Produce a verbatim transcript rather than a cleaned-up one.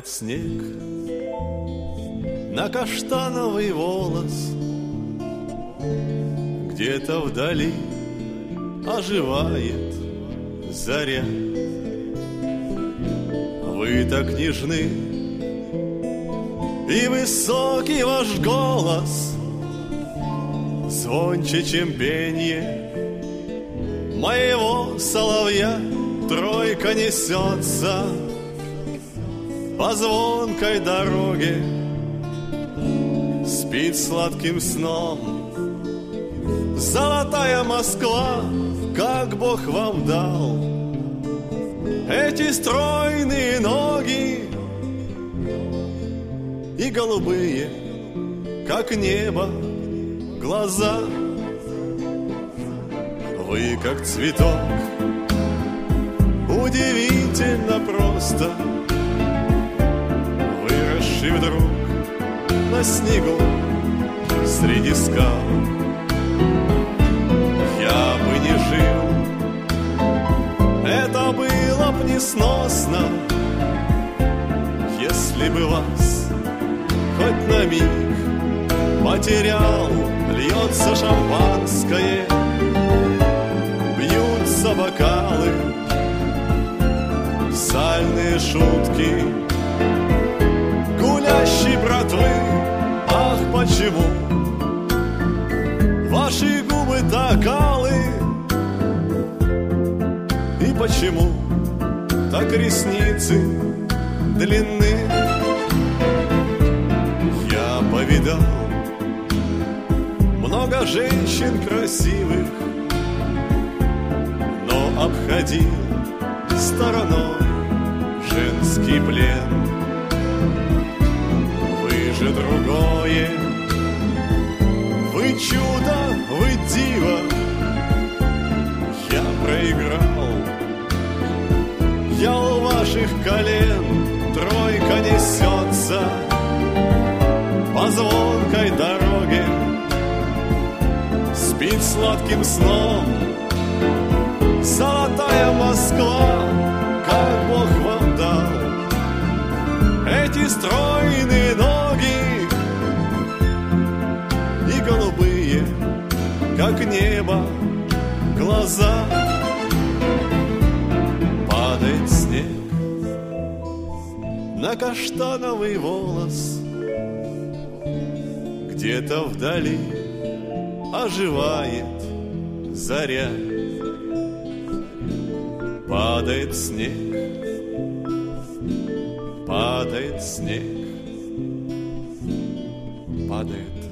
Падает снег на каштановый волос, где-то вдали оживает заря. Вы так нежны, и высокий ваш голос звонче, чем пенье моего соловья. Тройка несется по звонкой дороге, спит сладким сном золотая Москва. Как Бог вам дал эти стройные ноги и голубые, как небо, глаза. Вы как цветок, удивительно просто, выросший вдруг на снегу среди скал. Я бы не жил, это было б несносно, если бы вас хоть на миг потерял. Льется шампанское, бьются бокалы, сальные шутки гулящей братвы. Ах, почему ваши губы так алы, и почему так ресницы длинны? Я повидал много женщин красивых, но обходил стороной женский плен. Вы же другое, вы чудо, вы диво. Я проиграл, я у ваших колен. Тройка несется по звонкой дороге, спит сладким сном золотая Москва. Как Бог вам дал эти стройные ноги и голубые, как небо, глаза. Падает снег на каштановый волос, где-то вдали оживает заря. Падает снег, падает снег, падает